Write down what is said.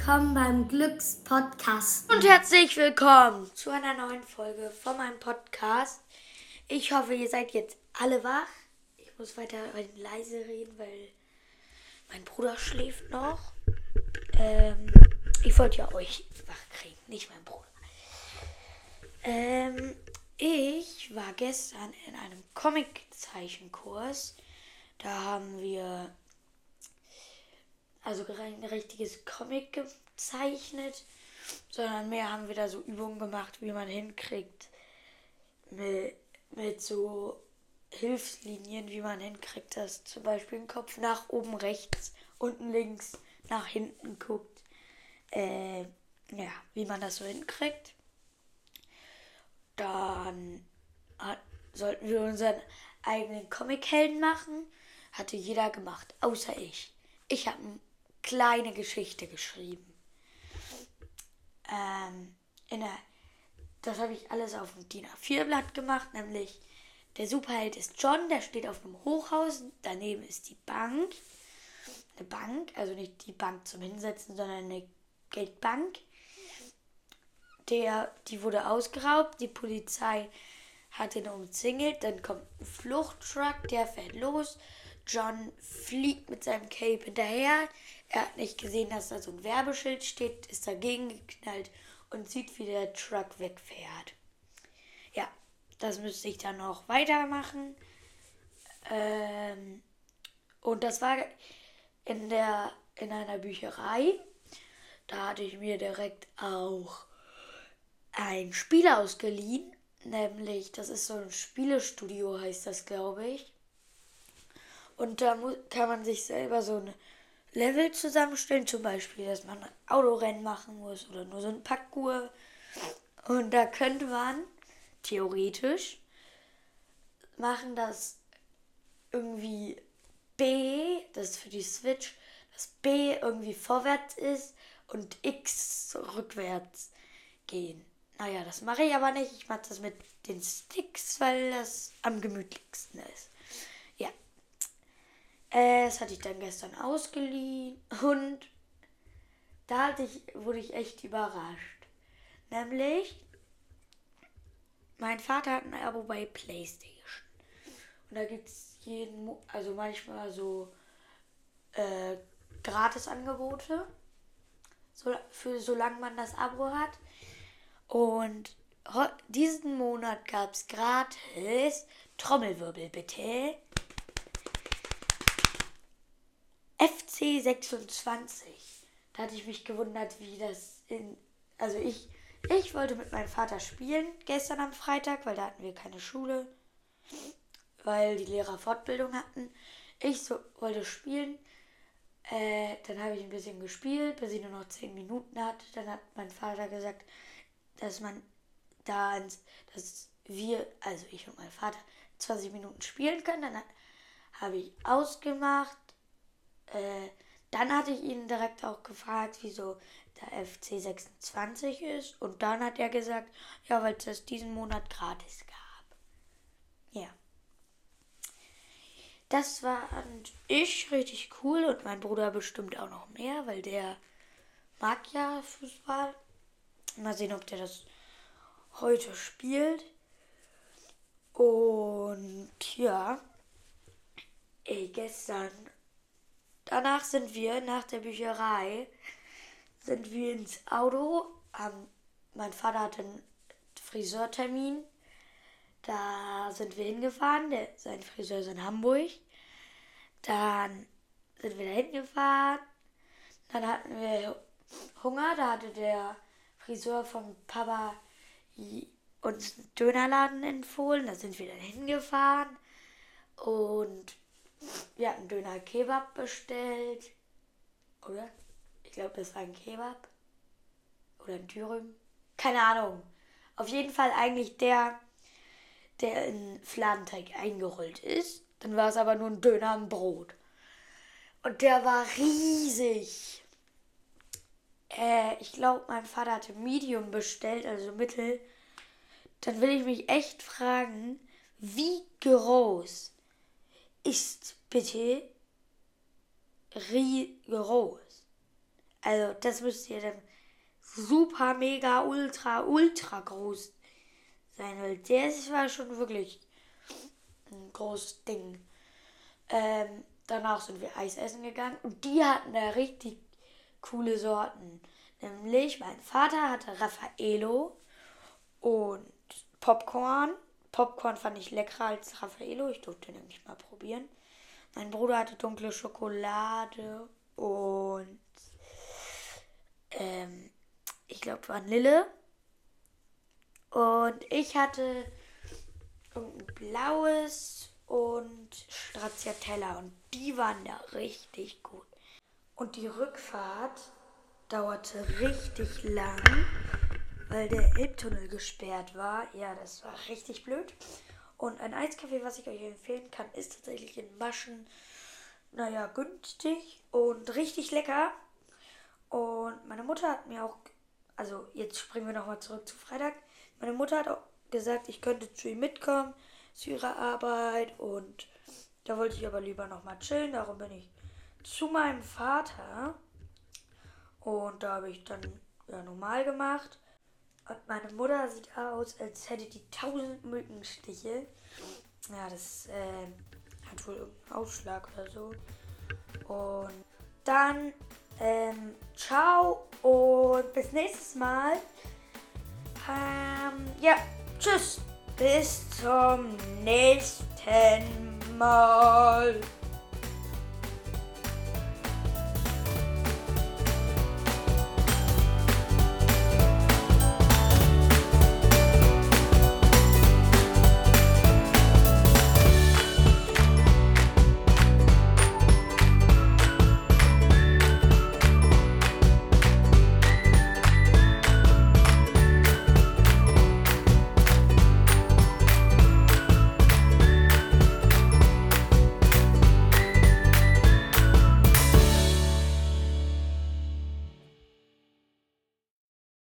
willkommen beim Glückspodcast. Und herzlich willkommen zu einer neuen Folge von meinem Podcast. Ich hoffe, ihr seid jetzt alle wach. Ich muss weiter leise reden, weil mein Bruder schläft noch. Ich wollte ja euch wach kriegen, nicht mein Bruder. Ich war gestern in einem Comiczeichenkurs. Da haben wir also kein richtiges Comic gezeichnet, sondern mehr haben wir da so Übungen gemacht, wie man hinkriegt mit so Hilfslinien, wie man hinkriegt, dass zum Beispiel ein Kopf nach oben rechts, unten links, nach hinten guckt. Wie man das so hinkriegt. Dann sollten wir unseren eigenen Comichelden machen. Hatte jeder gemacht, außer ich. Ich habe eine kleine Geschichte geschrieben. Das habe ich alles auf dem DIN A4-Blatt gemacht, nämlich der Superheld ist John, der steht auf einem Hochhaus, daneben ist die Bank. Eine Bank, also nicht die Bank zum Hinsetzen, sondern eine Geldbank. Die wurde ausgeraubt, die Polizei hat ihn umzingelt, dann kommt ein Fluchttruck, der fährt los. John fliegt mit seinem Cape hinterher. Er hat nicht gesehen, dass da so ein Werbeschild steht, ist dagegen geknallt und sieht, wie der Truck wegfährt. Ja, das müsste ich dann noch weitermachen. Und das war in einer Bücherei. Da hatte ich mir direkt auch ein Spiel ausgeliehen. Nämlich, das ist so ein Spielestudio, heißt das, glaube ich. Und da kann man sich selber so ein Level zusammenstellen. Zum Beispiel, dass man ein Autorennen machen muss oder nur so ein Parcours. Und da könnte man theoretisch machen, dass irgendwie B, das ist für die Switch, dass B irgendwie vorwärts ist und X rückwärts gehen. Naja, das mache ich aber nicht. Ich mache das mit den Sticks, weil das am gemütlichsten ist. Ja. Das hatte ich dann gestern ausgeliehen und da wurde ich echt überrascht. Nämlich, mein Vater hat ein Abo bei PlayStation. Und da gibt es manchmal so Gratisangebote, solange man das Abo hat. Und diesen Monat gab es gratis, Trommelwirbel bitte, FC 26. Da hatte ich mich gewundert, wie das ich wollte mit meinem Vater spielen, gestern am Freitag, weil da hatten wir keine Schule, weil die Lehrer Fortbildung hatten. Ich wollte spielen, dann habe ich ein bisschen gespielt, bis ich nur noch 10 Minuten hatte. Dann hat mein Vater gesagt, dass ich und mein Vater 20 Minuten spielen können. Dann habe ich ausgemacht. Dann hatte ich ihn direkt auch gefragt, wieso der FC 26 ist. Und dann hat er gesagt, ja, weil es das diesen Monat gratis gab. Ja. Das fand ich richtig cool und mein Bruder bestimmt auch noch mehr, weil der mag ja Fußball. Mal sehen, ob der das heute spielt. Und ja, gestern, danach sind wir nach der Bücherei, ins Auto. Mein Vater hatte einen Friseurtermin. Da sind wir hingefahren. Sein Friseur ist in Hamburg. Dann sind wir da hingefahren. Dann hatten wir Hunger. Da hatte der Friseur vom Papa uns einen Dönerladen empfohlen. Da sind wir dann hingefahren. Und wir hatten Döner-Kebab bestellt. Oder? Ich glaube, das war ein Kebab. Oder ein Dürüm. Keine Ahnung. Auf jeden Fall eigentlich der in Fladenteig eingerollt ist. Dann war es aber nur ein Döner im Brot. Und der war riesig. Ich glaube, mein Vater hatte Medium bestellt, also Mittel. Dann will ich mich echt fragen, wie groß ist bitte groß? Also das müsste ja dann super, mega, ultra, ultra groß sein, weil war schon wirklich ein großes Ding. Danach sind wir Eis essen gegangen und die hatten da richtig coole Sorten. Nämlich mein Vater hatte Raffaello und Popcorn. Popcorn fand ich leckerer als Raffaello. Ich durfte nämlich mal probieren. Mein Bruder hatte dunkle Schokolade und ich glaube Vanille. Und ich hatte irgendein blaues und Stracciatella. Und die waren da richtig gut. Und die Rückfahrt dauerte richtig lang, weil der Elbtunnel gesperrt war. Ja, das war richtig blöd. Und ein Eiscafé, was ich euch empfehlen kann, ist tatsächlich in Maschen, naja, günstig und richtig lecker. Und meine Mutter hat mir auch, also jetzt springen wir nochmal zurück zu Freitag. Meine Mutter hat auch gesagt, ich könnte zu ihm mitkommen, zu ihrer Arbeit. Und da wollte ich aber lieber nochmal chillen. Darum bin ich zu meinem Vater. Und da habe ich dann ja normal gemacht. Und meine Mutter sieht aus, als hätte die 1000 Mückenstiche. Ja, das hat wohl irgendeinen Ausschlag oder so. Und dann ciao und bis nächstes Mal. Ja, tschüss. Bis zum nächsten Mal.